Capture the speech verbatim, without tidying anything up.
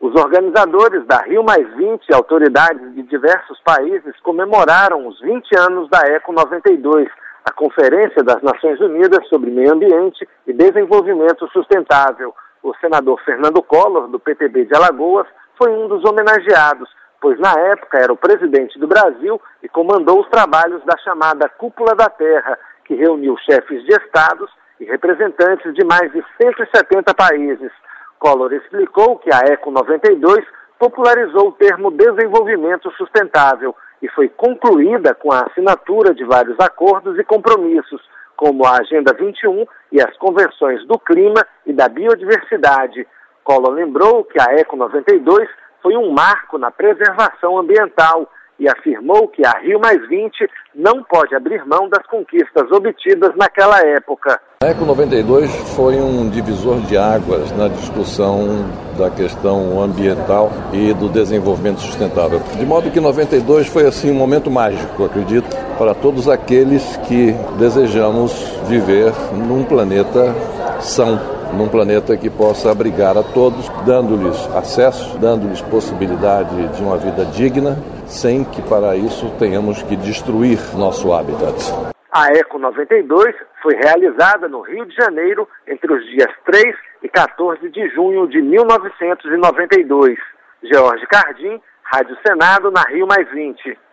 Os organizadores da Rio mais vinte e autoridades de diversos países comemoraram os vinte anos da Eco noventa e dois, a Conferência das Nações Unidas sobre Meio Ambiente e Desenvolvimento Sustentável. O senador Fernando Collor, do P T B de Alagoas, foi um dos homenageados, pois na época era o presidente do Brasil e comandou os trabalhos da chamada Cúpula da Terra, que reuniu chefes de estados e representantes de mais de cento e setenta países. Collor explicou que a Eco noventa e dois popularizou o termo desenvolvimento sustentável e foi concluída com a assinatura de vários acordos e compromissos, como a Agenda vinte e um e as Convenções do Clima e da Biodiversidade. Collor lembrou que a Eco noventa e dois foi um marco na preservação ambiental e afirmou que a Rio mais vinte não pode abrir mão das conquistas obtidas naquela época. A Eco noventa e dois foi um divisor de águas na discussão da questão ambiental e do desenvolvimento sustentável. De modo que noventa e dois foi assim um momento mágico, acredito, para todos aqueles que desejamos viver num planeta são, num planeta que possa abrigar a todos, dando-lhes acesso, dando-lhes possibilidade de uma vida digna, sem que para isso tenhamos que destruir nosso habitat. A Eco noventa e dois foi realizada no Rio de Janeiro entre os dias três e quatorze de junho de mil novecentos e noventa e dois. George Cardim, Rádio Senado, na Rio mais vinte.